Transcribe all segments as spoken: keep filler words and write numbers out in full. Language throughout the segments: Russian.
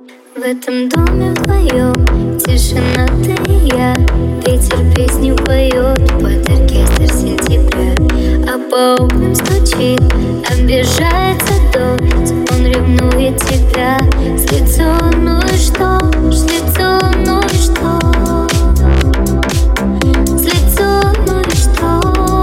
В этом доме вдвоем тишина, ты и я. Ветер песню поет под оркестр сентября, а по окнам стучит, обижается дождь. Он ревнует тебя с лицом, ну и что? С лицом, ну и что? С лицом, ну и что?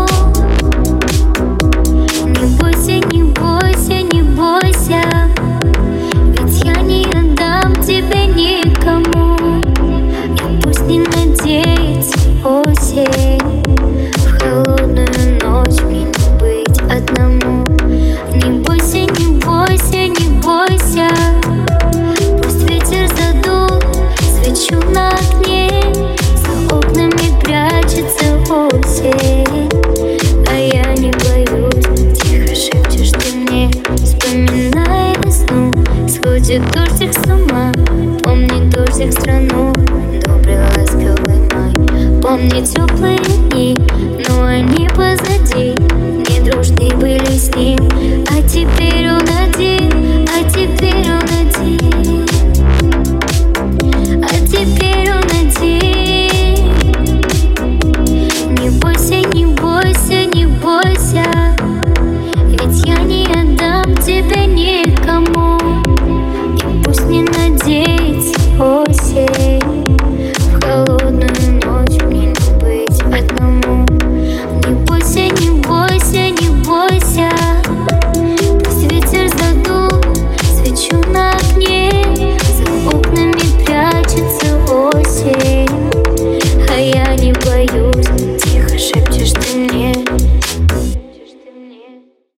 Не бойся, не бойся, не бойся, ведь я не отдам тебя никому. И пусть не надеется осень, в холодную ночь мне не быть одному. Не бойся, не бойся, не бойся, пусть ветер задул свечу на окне, за окнами прячется осень, а я не боюсь. Тихо шепчешь ты мне, вспоминая весну. Сходит дождик с ума, помни дождик страну. Добрый ласковый май, помни теплые дни, но они позади. Не дружны были с ним, а теперь